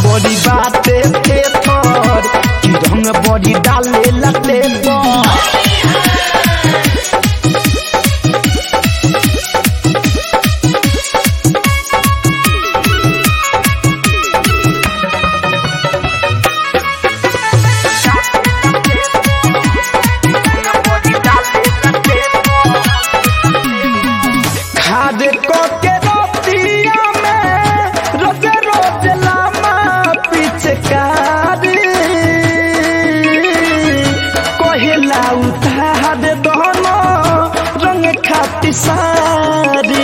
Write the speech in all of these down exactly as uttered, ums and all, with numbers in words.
बड़ी बाते थे थर कि रंग बड़ी डाले लते खाद को के रोटिया में रोज रोज लामा पिचकार कोहिला उतार दोनों रंग खाती सारी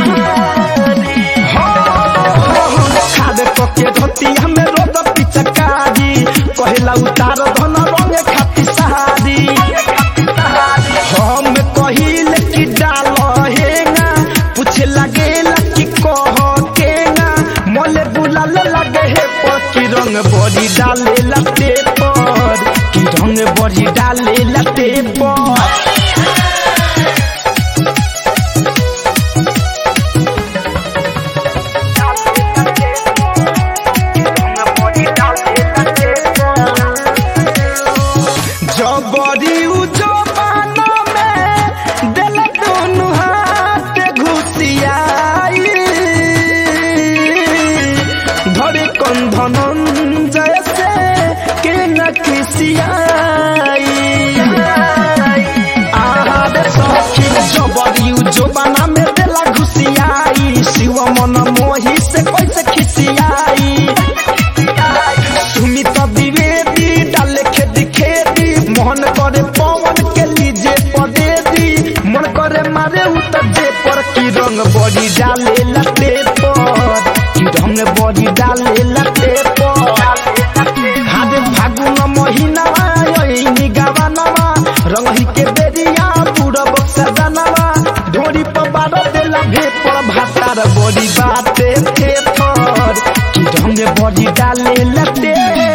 खाद को के रोटिया में रोज पिचकारी कोहिला उतार दोनों रंग खाती सारी हम कहिले कि डालो हेगा पूछे लगे लकी कह के ना मोले बुलाल लगे हे पर कि रंग बड़ी डाले लते पर कि रंग बड़ी डाले लते पर जबरी उजो पाना में दिल दोनों हाथ घुसियाई धरे कंधन जैसे के न खिसियाई आहार सखी जबरी उजो पाना में दिल घुसियाई शिव मन मोही से कैसे खिसियाई सुमित द्विवेदी डाले खेदी खेदी मोहन करे पवन के लीजे पदे दी मन करे मारे उतर जे पर की रंग बड़ी डाले लते पर की रंग बड़ी डाले लते पर हादे फागुन महीना आई निगावनवा रंग ही के बेरिया पूरा बक्सा जानवा ढोरी पर बार देला भे पर भातार बड़ी बाते थे पर की रंग बड़ी डाले लते